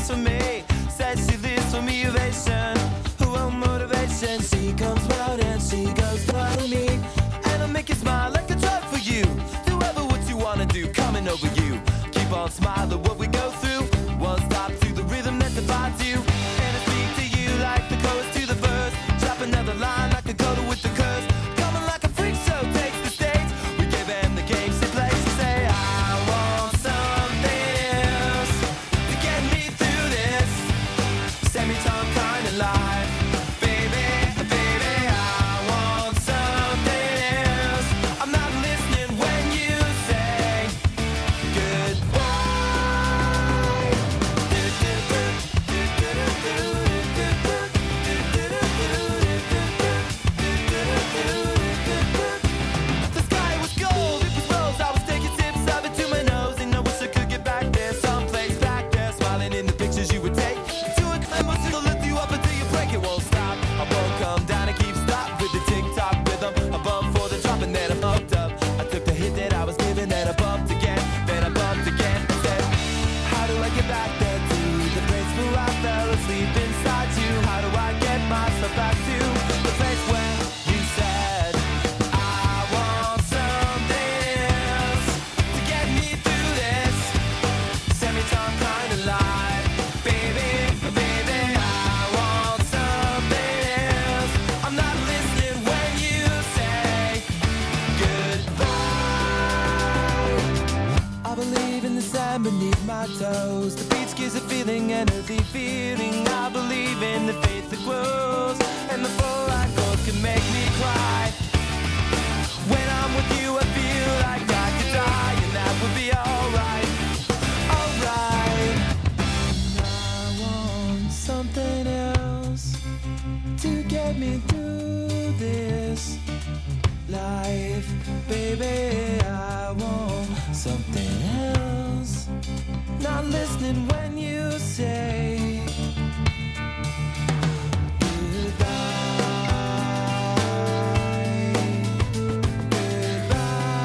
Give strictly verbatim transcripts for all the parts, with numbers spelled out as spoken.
for me. Says she lives for motivation. Who will motivation? She comes round and she goes for me. And I'll make you smile like a drug for you. Do ever what you wanna do, coming over you. Keep on smiling what we go through. One stop to the rhythm that defines you. And I speak to you like the chorus to the verse. Drop another line like a coda with the curse. Coming like a freak show takes the stage. We give them the games they play. She say, I want something else to get me through this semi-time kind of life. Baby, baby, I want something else. I'm not listening when you say goodbye. The sky was gold, it was rose. I was taking sips of it to my nose, and I wish I could get back there, someplace back there, smiling in the pictures you would take. To a climb, it'll lift you up until you break. It won't stop. I won't come down and keep stop with the tick-tock rhythm. I bump for the drop and then I bumped up. I took the hit that I was given, then I bumped again, then I bumped again. I said, how do I get back there to the place where I fell asleep inside you? How do I get myself back to the place where you said I want something else to get me through this semi-time kind of life? Baby, baby, I want something else. I'm not listening when you say goodbye. I believe in the sand beneath my toes. The beach gives a feeling, an earthy feeling. I believe in the faith that grows, and the four chords can make me cry. When I'm with you, I feel like I could die, and that would be alright, alright. I want something else to get me through this life. Baby, I want something else. Not listening when you say goodbye. Goodbye.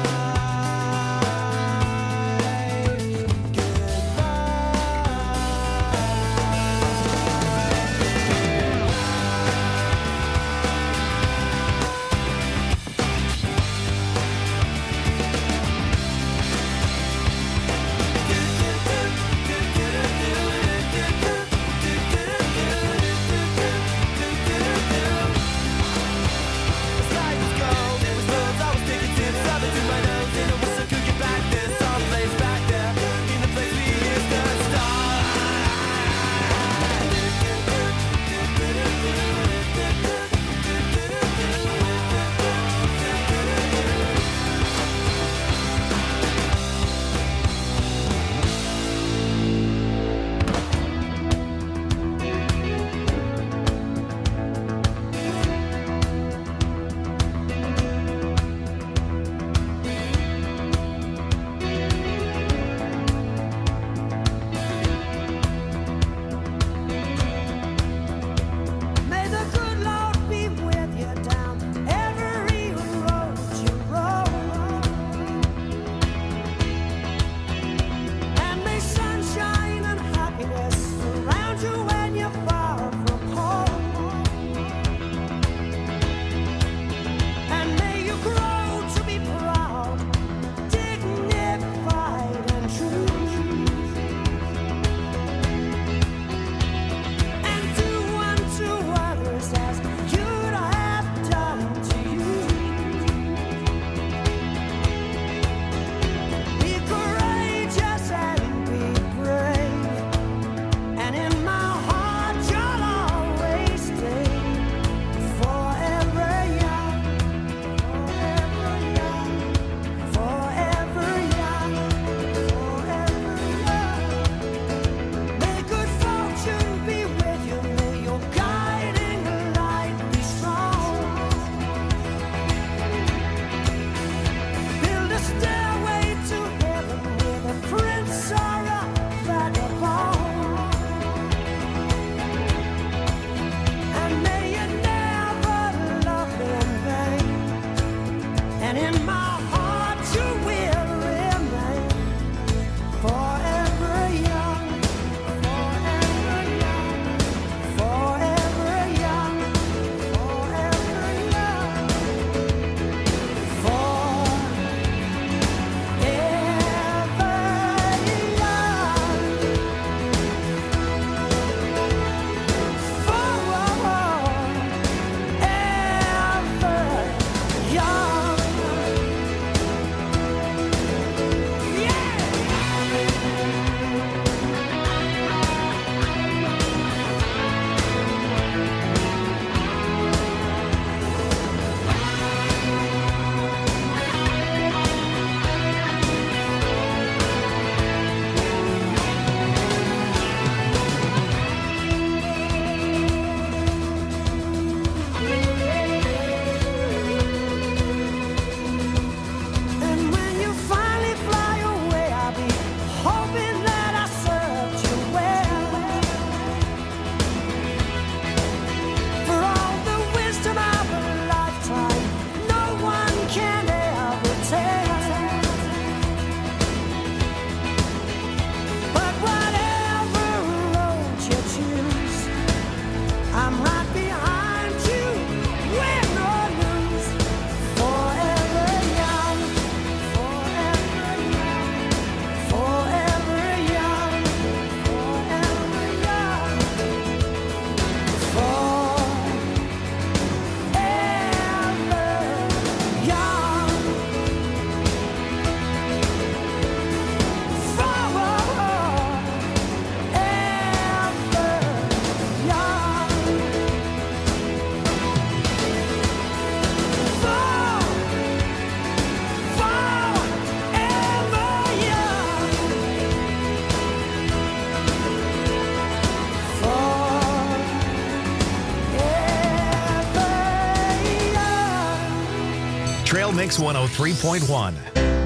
Mix one oh three point one.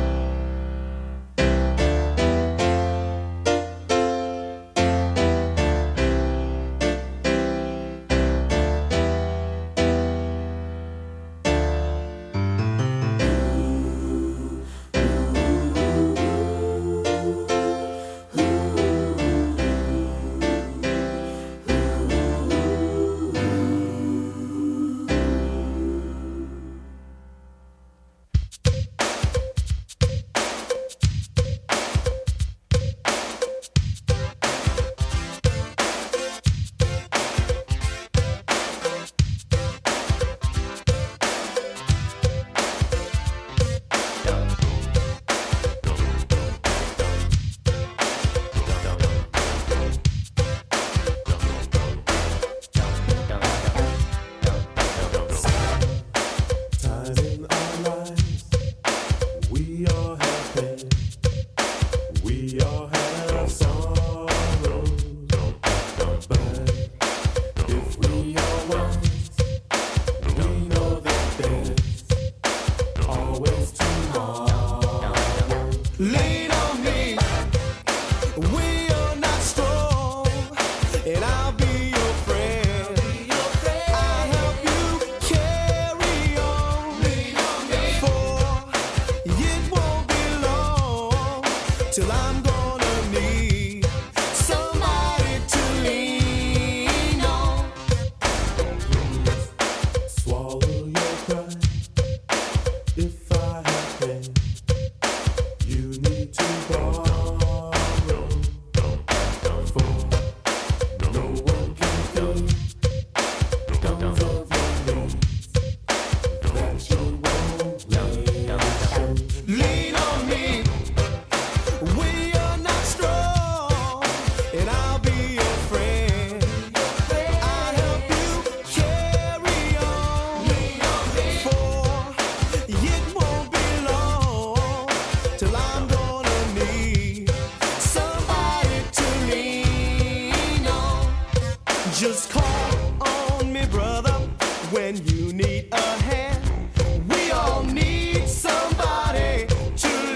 Just call on me, brother, when you need a hand. We all need somebody to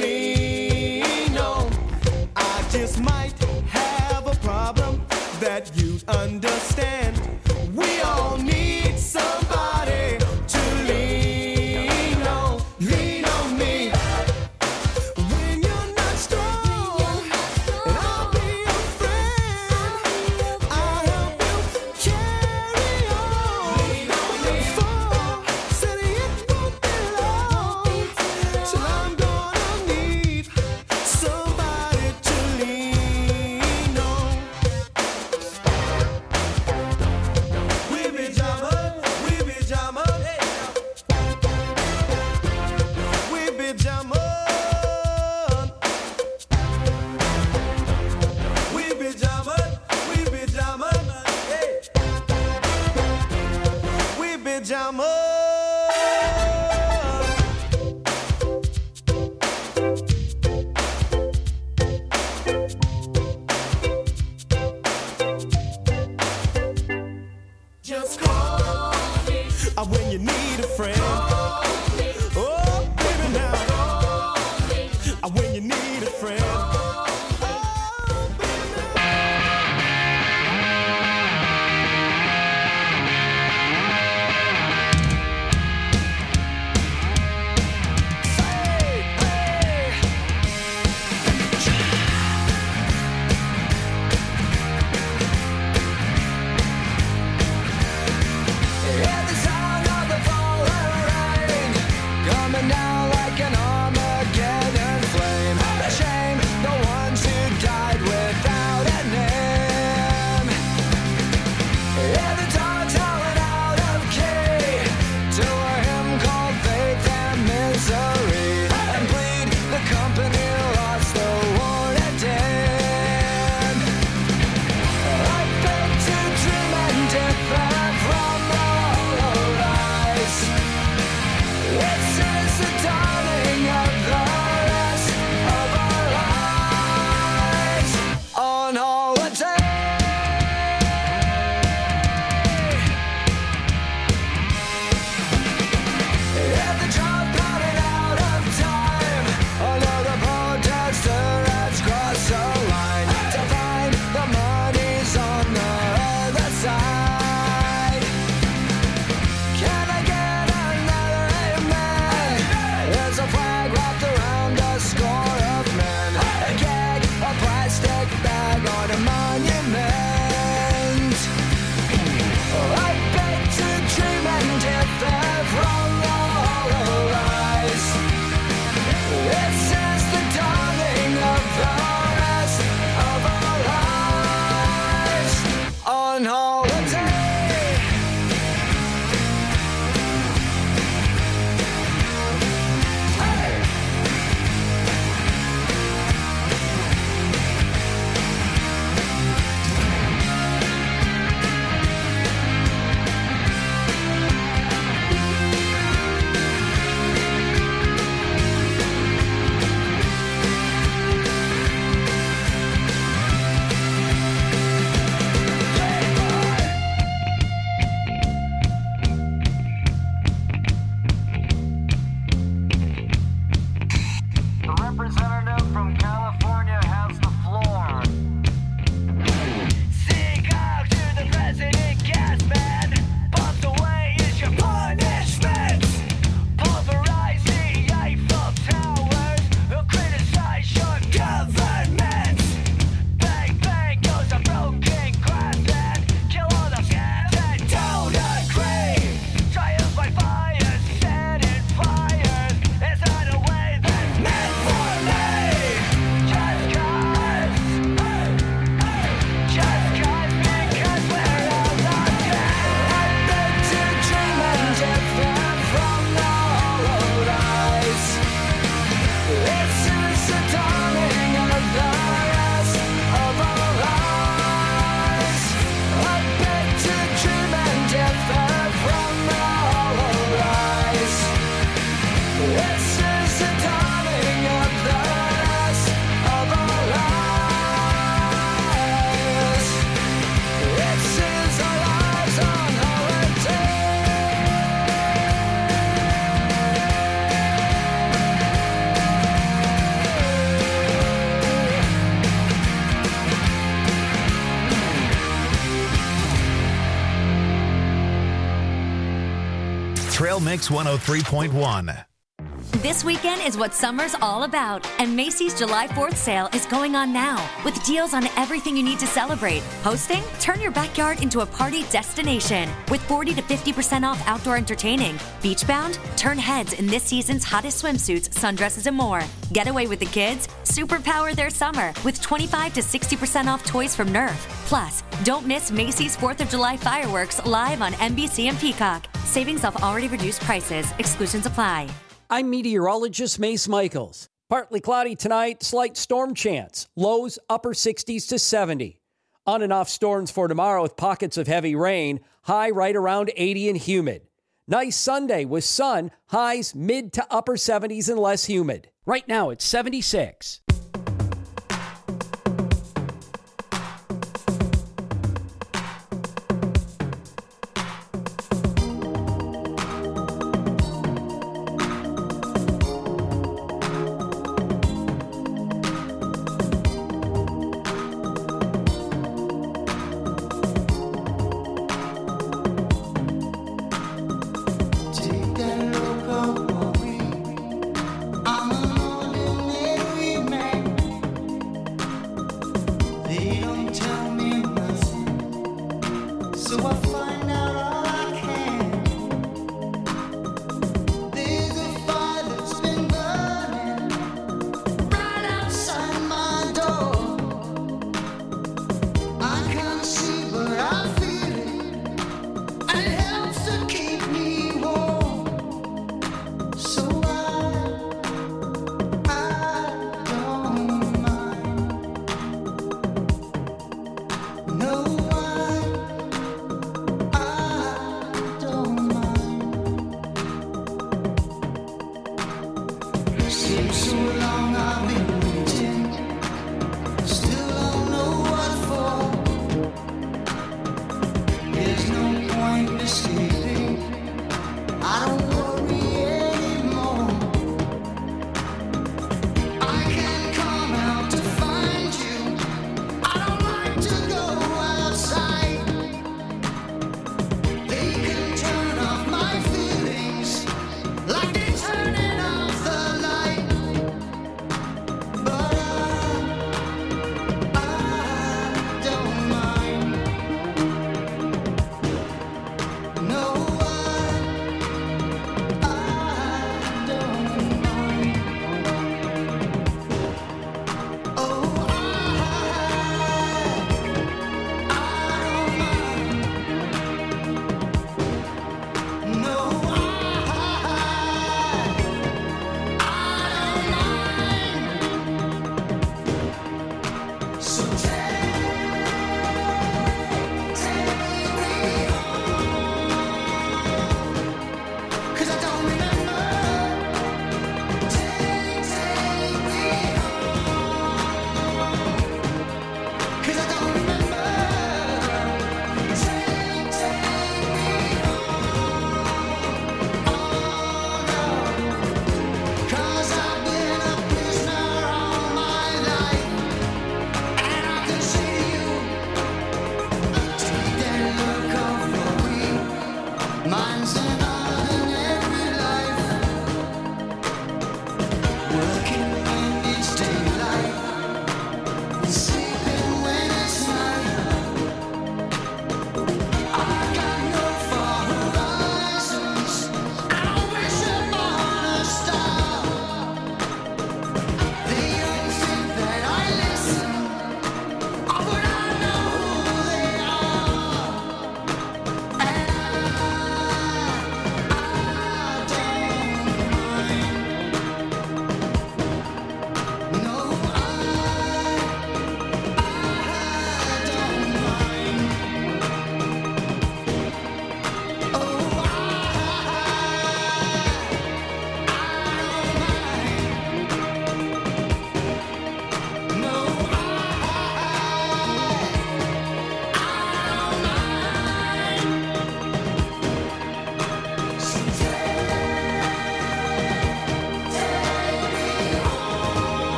lean on. I just might have a problem that you'd understand. We all need somebody to lean on. Lean on me when you're not strong, and I'll be your friend. I'll help you carry on. Lean on me. For said it won't be long till I'm gonna need somebody to lean on. We be jamming, we be jamming, we be jamming, we be jamming, we be jamming, hey. We be jamming. Just call me uh, when you need a friend. Oh, baby, now. Uh, when you need a friend. Oh, baby, Say, hey. Hear the sound of the falling rain coming down like an Armageddon flame. The shame, the on a monument. I beg to dream and if they're wrong, all arise. This is the dawning of the rest of our lives on holiday. Trail Mix one oh three point one. This weekend is what summer's all about, and Macy's July fourth sale is going on now with deals on everything you need to celebrate. Hosting? Turn your backyard into a party destination with forty to fifty percent off outdoor entertaining. Beachbound? Turn heads in this season's hottest swimsuits, sundresses, and more. Get away with the kids? Superpower their summer with twenty-five to sixty percent off toys from Nerf. Plus, don't miss Macy's fourth of July fireworks live on N B C and Peacock. Savings off already reduced prices. Exclusions apply. I'm meteorologist Mace Michaels. Partly cloudy tonight, slight storm chance. Lows upper sixties to seventy. On and off storms for tomorrow with pockets of heavy rain. High right around eighty and humid. Nice Sunday with sun. Highs mid to upper seventies and less humid. Right now it's seventy-six. I'm an ordinary man.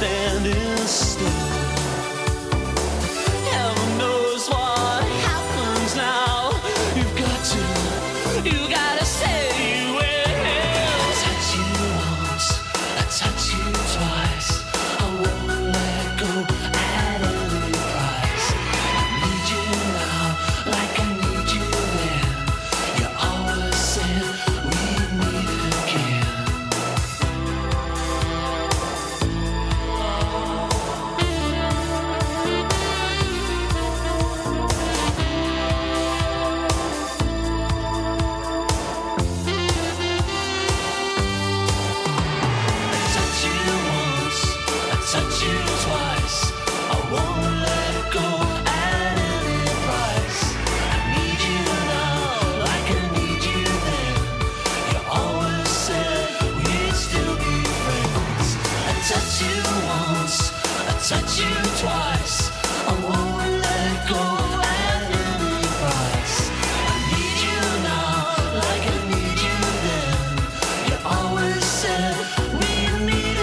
standing still. Heaven knows what happens now. You've got to, you gotta say you will. I touch you once, I touch you twice. I won't let go at any price. I need you now, like I need you then. You always said we'd meet again. I touch you once, I touch you twice. I won't let go at any price. I need you now, like I need you then. You always said we'd still be friends. I touch you once, I touch you twice. I won't let go at any price. I need you now, like I need you then. You always said we'd meet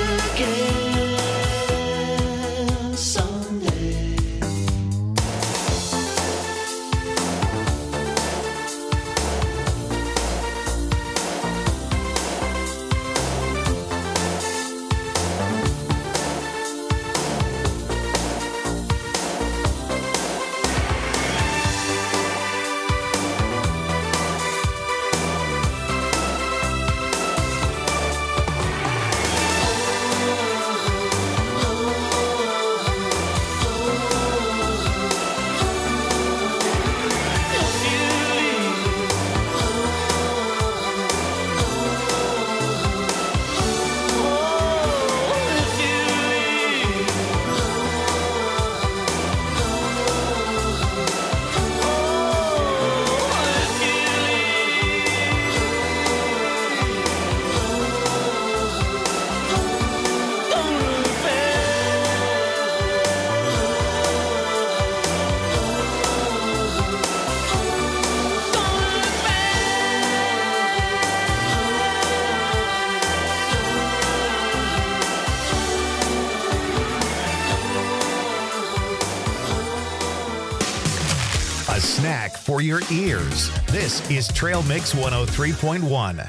again someday. A snack for your ears. This is Trail Mix one oh three point one.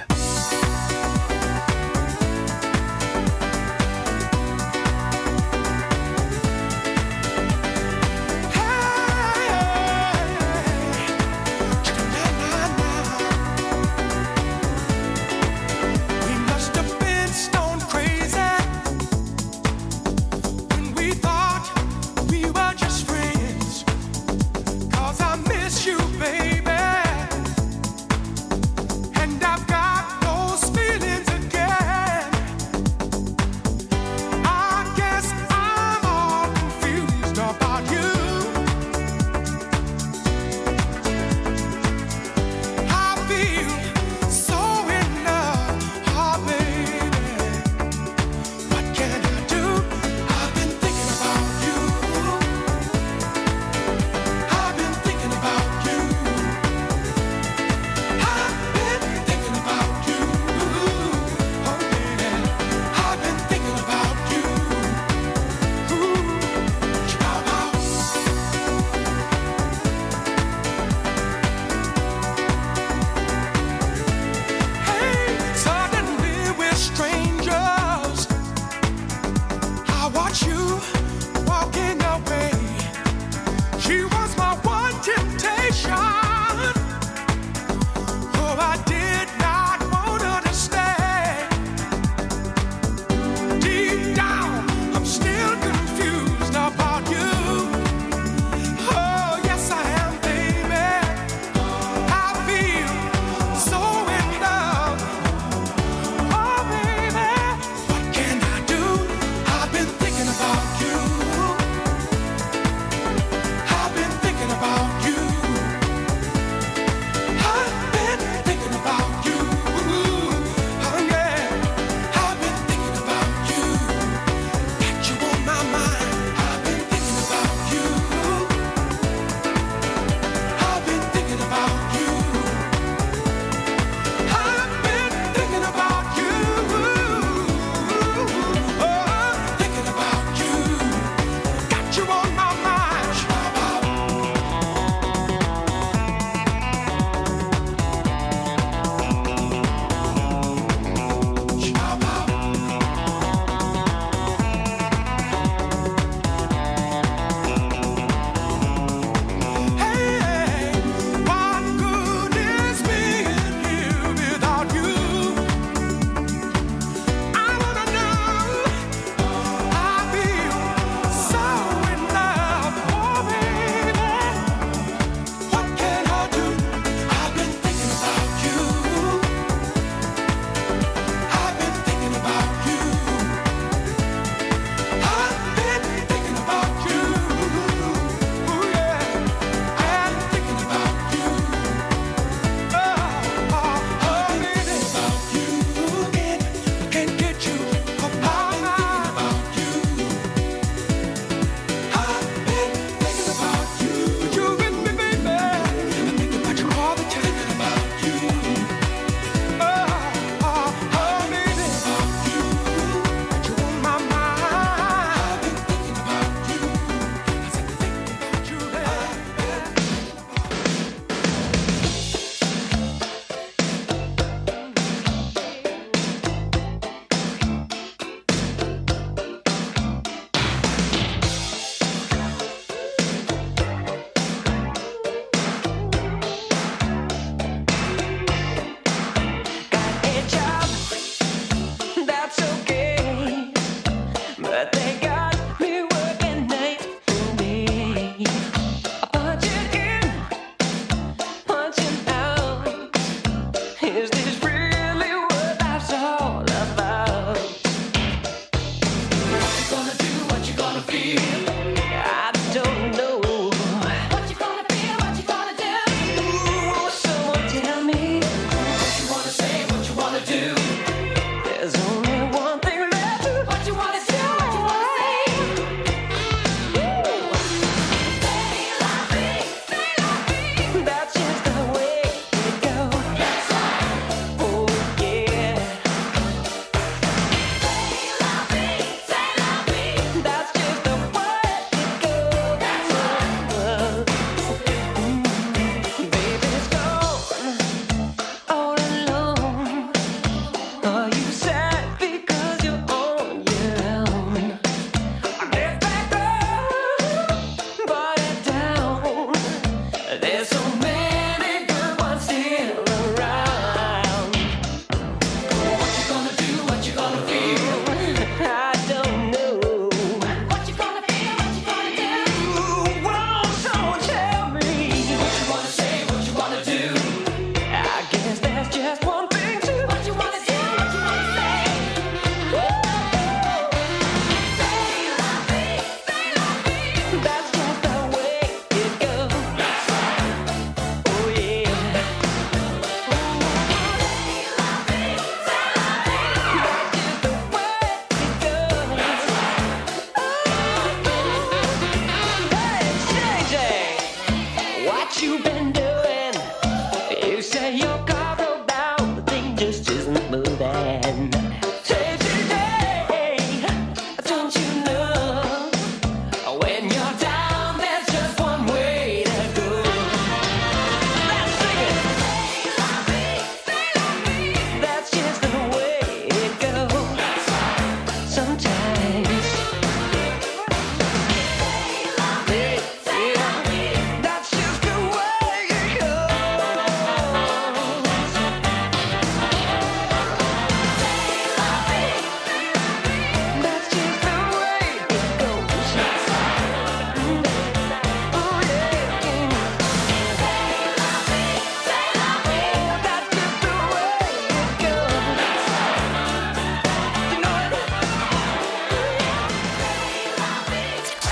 We must have been stone crazy when we thought we were just friends. 'Cause I miss you, baby, and I've got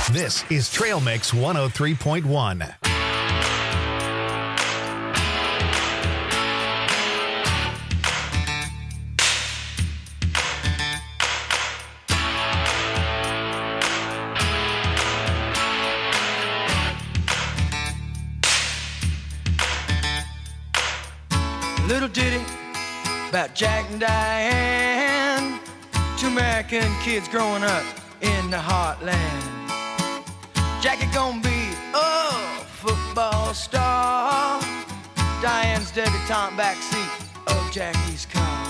This is Trail Mix one oh three point one. Little ditty about Jack and Diane, two American kids growing up in the heartland. Jackie gonna be a football star, Diane's debutante backseat of Jackie's car.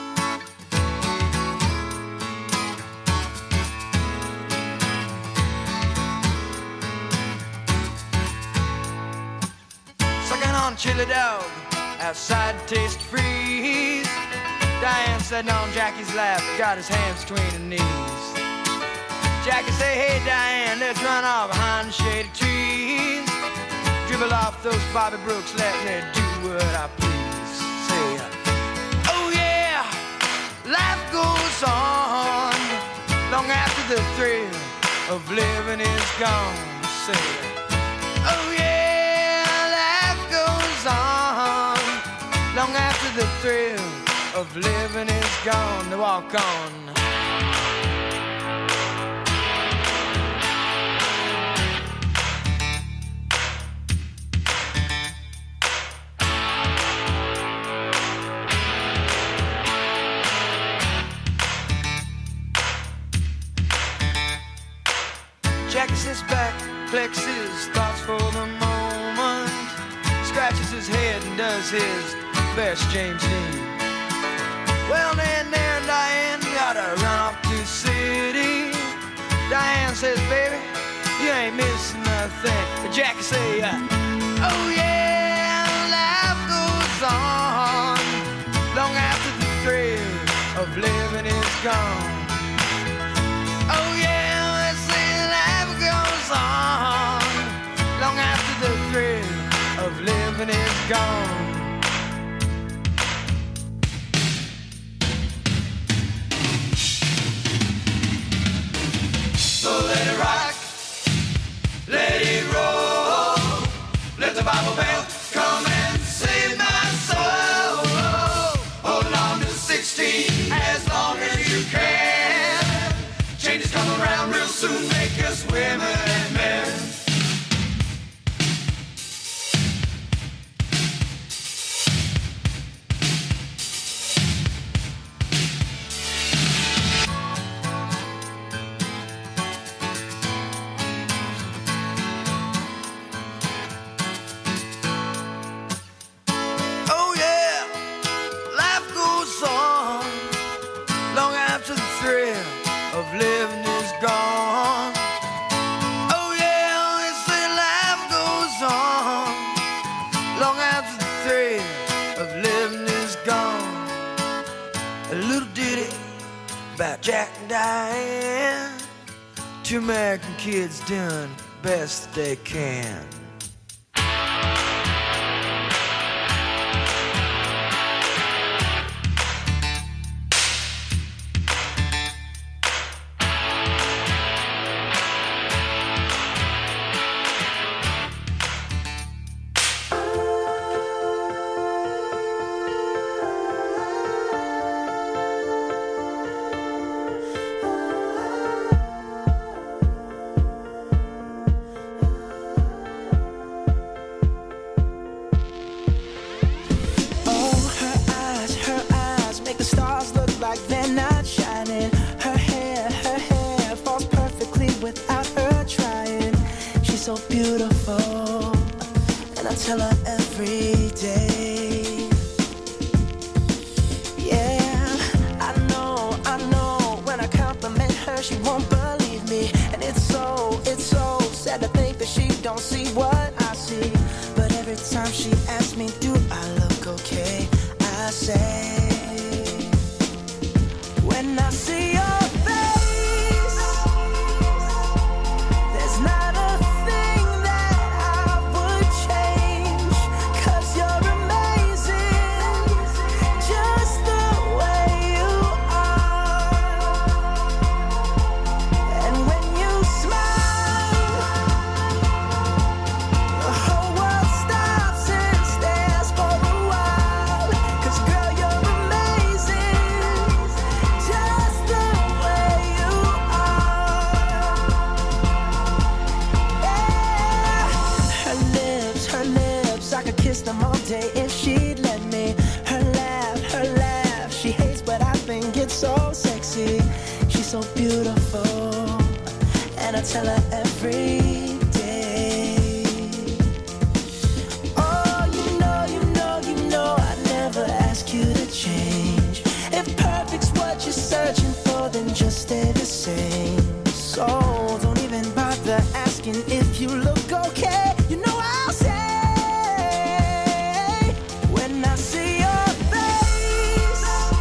Sucking on a chili dog outside taste freeze. Diane sitting on Jackie's lap, got his hands between her knees. Jackie say, hey Diane, let's run off behind the shady trees. Dribble off those Bobby Brooks, let me do what I please. Say, oh yeah, life goes on long after the thrill of living is gone. Say, oh yeah, life goes on long after the thrill of living is gone. To walk on. Jackie sits back, collects his thoughts for the moment, scratches his head and does his best James Dean. Well, then there Diane gotta run off to the city. Diane says, baby, you ain't missing nothing. But Jackie say, uh, oh yeah, life goes on long after the thrill of living is gone. Oh yeah, they say life goes on long after the thrill of living is gone. So let it rock, let it roll, let the Bible belt come and save my soul. Hold on to sixteen as long as you can. Changes come around real soon, make us women and men. Living is gone. Oh yeah, they say life goes on long after the thrill of living is gone. A little ditty about Jack and Diane, two American kids doing best they can. So beautiful, and I tell her every day. Yeah, I know, I know. When I compliment her, she won't believe me, and it's so, it's so sad to think that she don't see what I see. But every time she asks me, do I look okay? I say, when I see your face, there's not a smile. so beautiful, and I tell her every day. Oh, you know, you know, you know, I never ask you to change. If perfect's what you're searching for, then just stay the same. So don't even bother asking if you look okay. You know I'll say, when I see your face,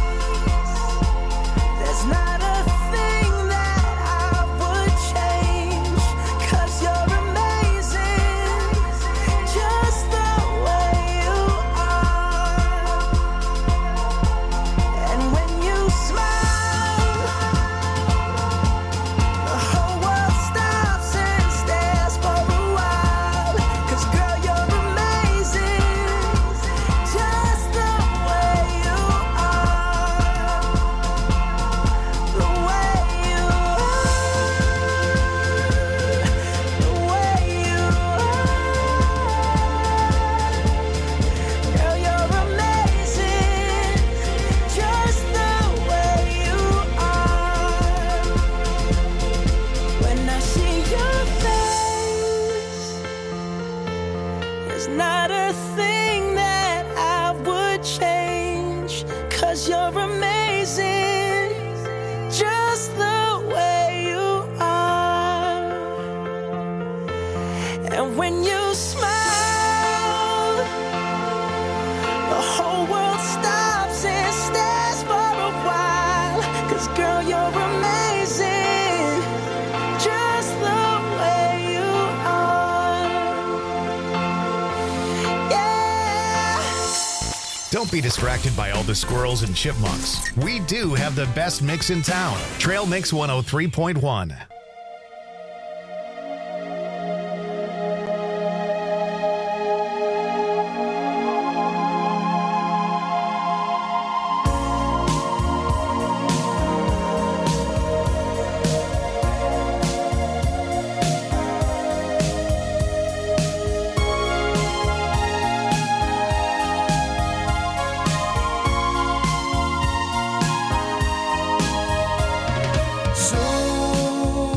there's not a thing that I would change, 'cause you're amazing, just the way you are. And when you smile, the whole world stops and stares for a while. 'Cause girl, you're amazing, just the way you are. The way you are. The way you are. Girl, you're amazing, just the way you are. When I see your face, there's not a thing that I would change, 'cause you're amazing, just the way you are. And when you smile, the whole world stops and stares for a while. 'Cause girl, you're amazing, just the way you are. Yeah. Don't be distracted by all the squirrels and chipmunks. We do have the best mix in town. Trail Mix one oh three point one. So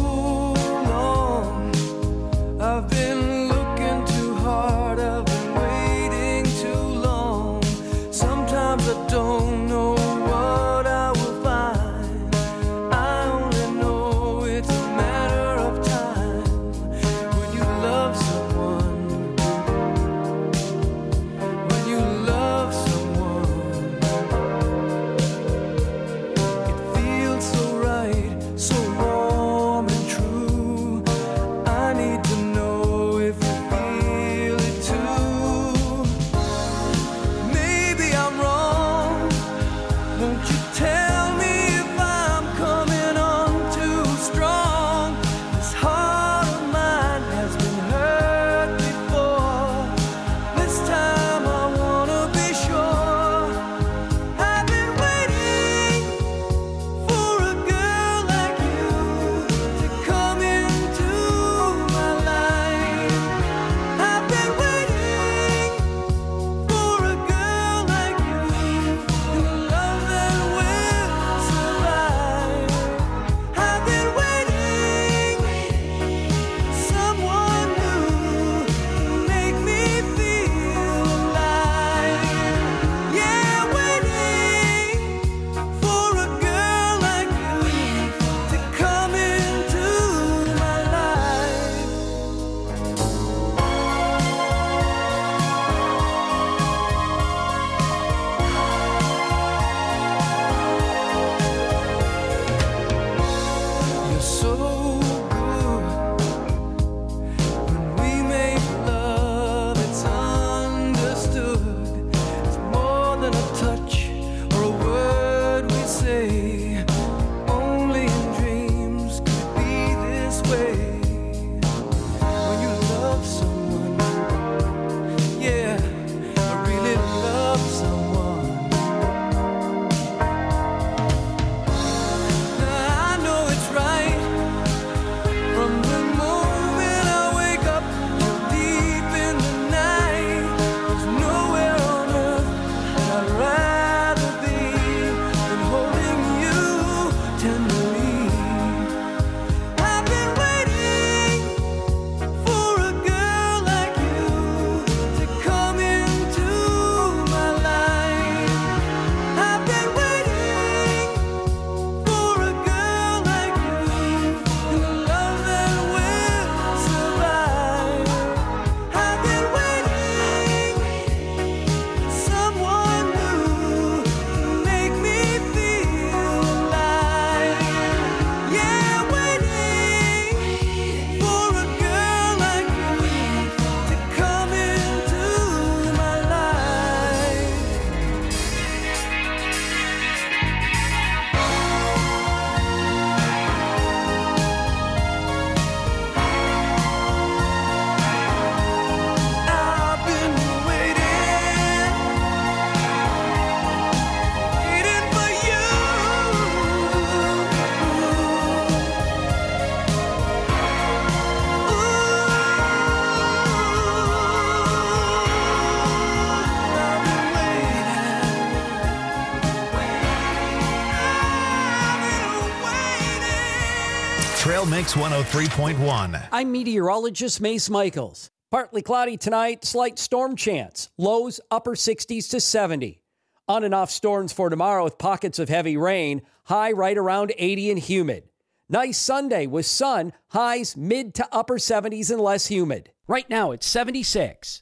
Trail Mix one oh three point one. I'm meteorologist Mace Michaels. Partly cloudy tonight, slight storm chance. Lows upper sixties to seventy. On and off storms for tomorrow with pockets of heavy rain. High right around eighty and humid. Nice Sunday with sun. Highs mid to upper seventies and less humid. Right now it's seventy-six.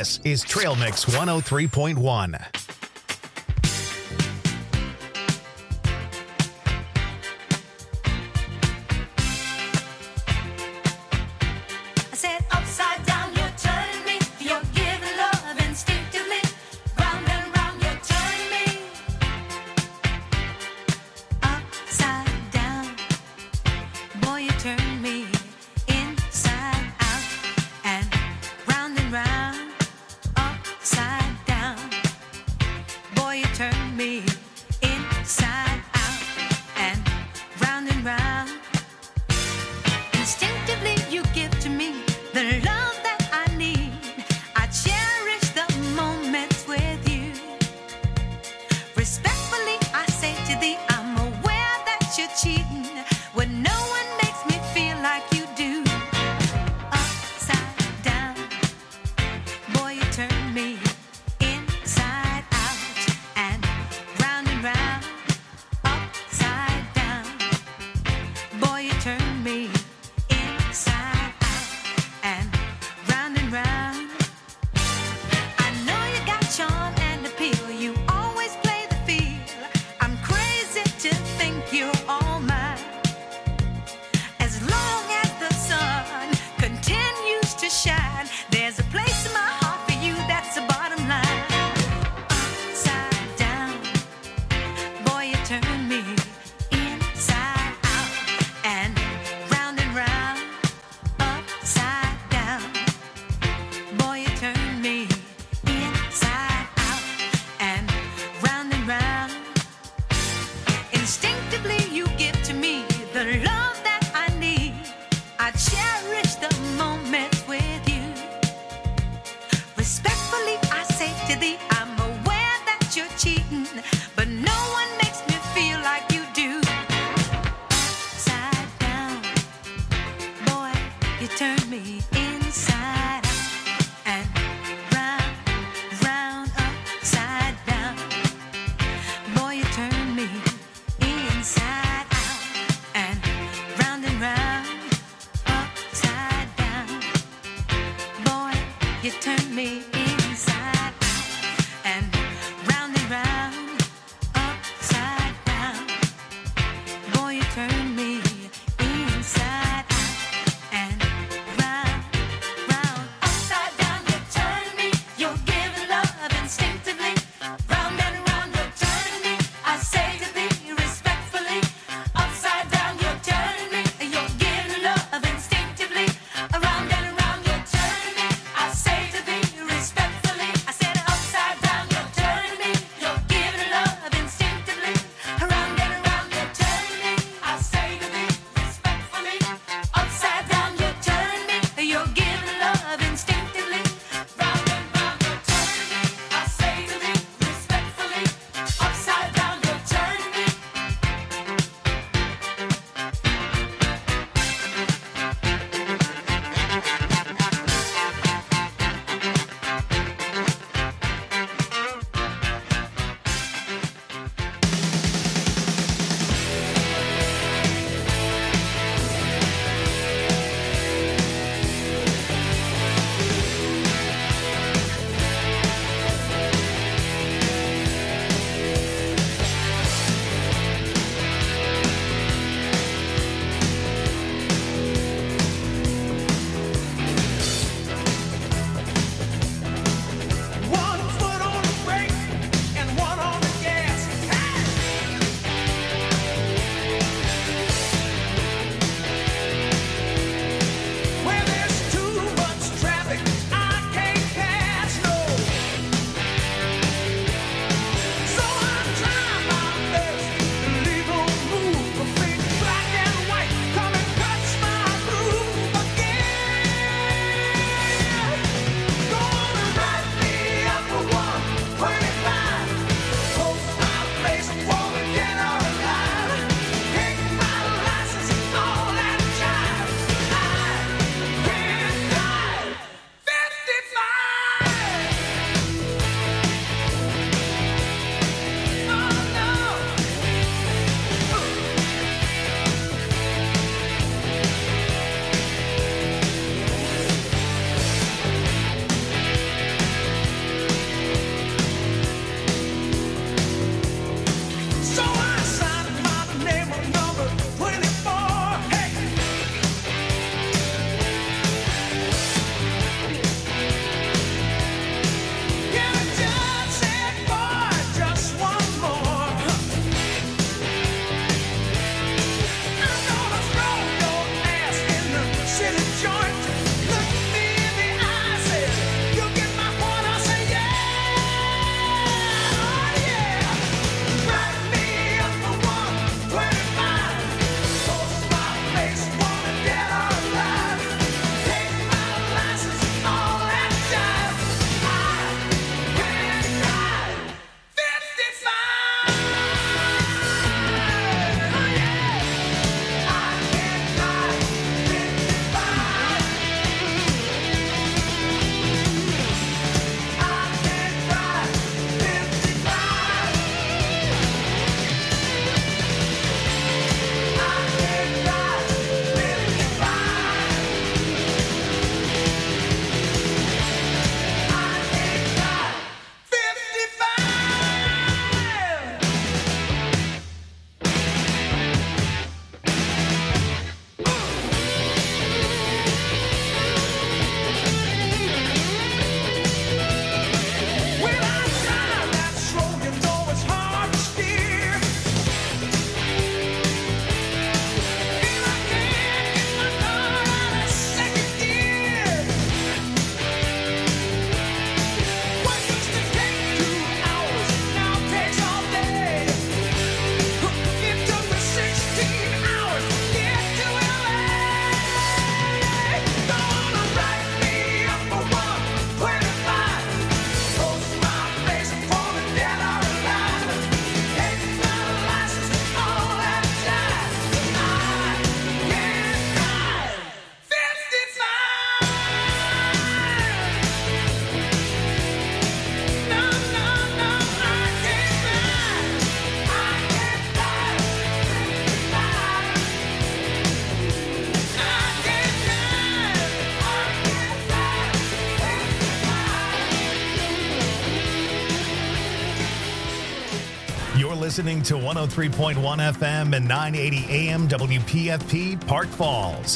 This is Trail Mix one oh three point one. I said upside down, you're turning me. You're giving love instinctively. Round and round, you're turning me. Upside down, boy, you turn me inside out and round and round. Upside down, boy, you turn me inside out and round and round. Instinctively, you give to me the love that I need. I cherish the moments with you. Respectfully, I say to thee, I'm aware that you're cheating when no one makes me feel like you do. Upside down, boy, you turn me inside out and round and round. Upside down, boy, you turn me inside out and round and round. I know you got charm and appeal. You always play the field. I'm crazy to think you're all mine. As long as the sun continues to shine, there's a place in my heart for you. That's the bottom line. Upside down, boy, you turn me inside out and round and round. Upside down, boy, you turn me inside out and round and round. Instinctively, you give to me the love that I need. I cherish the moments with you. Respectfully, I say to thee, I'm aware that you're cheating, but no one makes me feel like listening to one oh three point one F M and nine eighty A M W P F P, Park Falls.